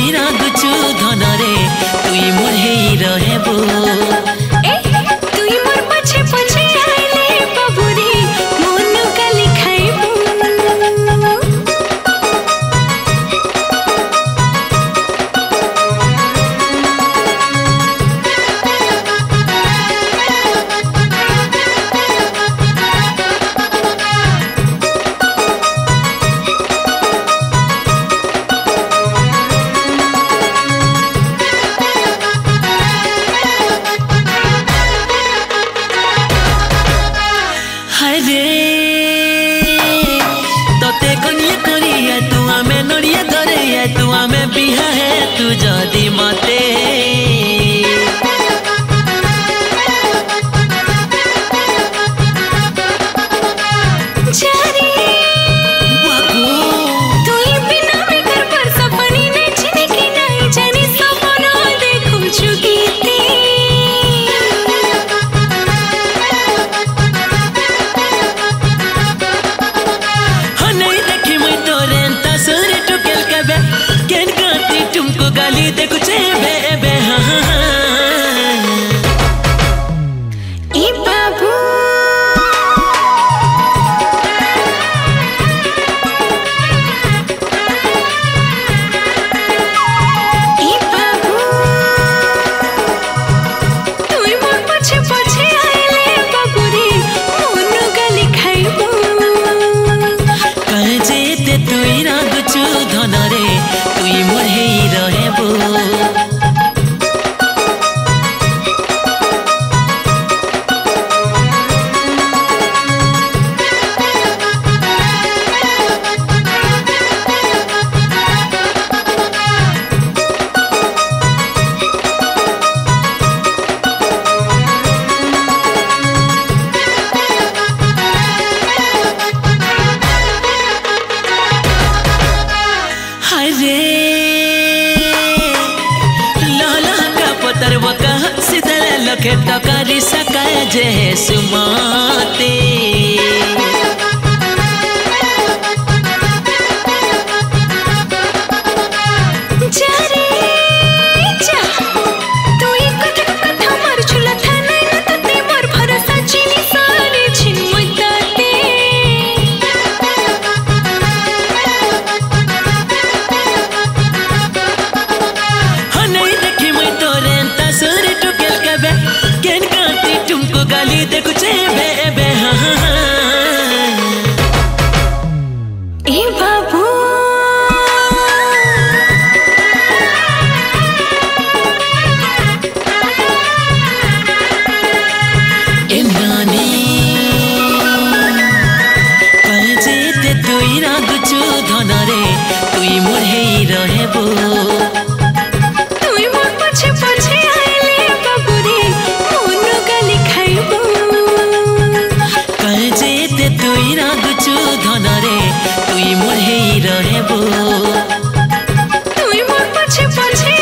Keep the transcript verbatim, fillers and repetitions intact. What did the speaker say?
तुई रागुचु धनरे तुई मोर हेई रहेबो। ए तुई मोर पछे पछे आइले बाबुरी मोनु गाली खाइबो। तोते कनिया करिया तू आमे नड़िया धरिया तू आमे बिहा है तू जदी मते जारी बाबू तुई बिना में घर पर सपनी नहीं चिने की नहीं जानी सपना देखो चुकीते। गाली दे कुछ बे बे हाँ हाँ ई बाबू ई बाबू तुई मोर पछे पछे आइले बाबुरी मोनु गाली खाइबो। कहे जेते तुई रागुचु धनरे तुई मोर हेई रहेबो। हाय रे लखे टकारी सकाय जे सुमाते जारे जा तुई कथा कथा मार छुला था नहीं न तते मोर भरोसा चिनी सारे छिन मुदाते। हनई देखी मैं तोरे तसुर टुकेल कबे केन काटी तुमको गाली दे कुछ बे बे हाँ ए बाबू ए नानी कहे जेते तुई रागुचु धनरे तुई मोर हेई रहेबो। तुई मोर पछे पछे आइले बाबुरी मोनु गाली खाइबो। कहे जेते तुई रागुचु धनरे तुई मोर हेई रहेबो। तुई मोर पछे पछे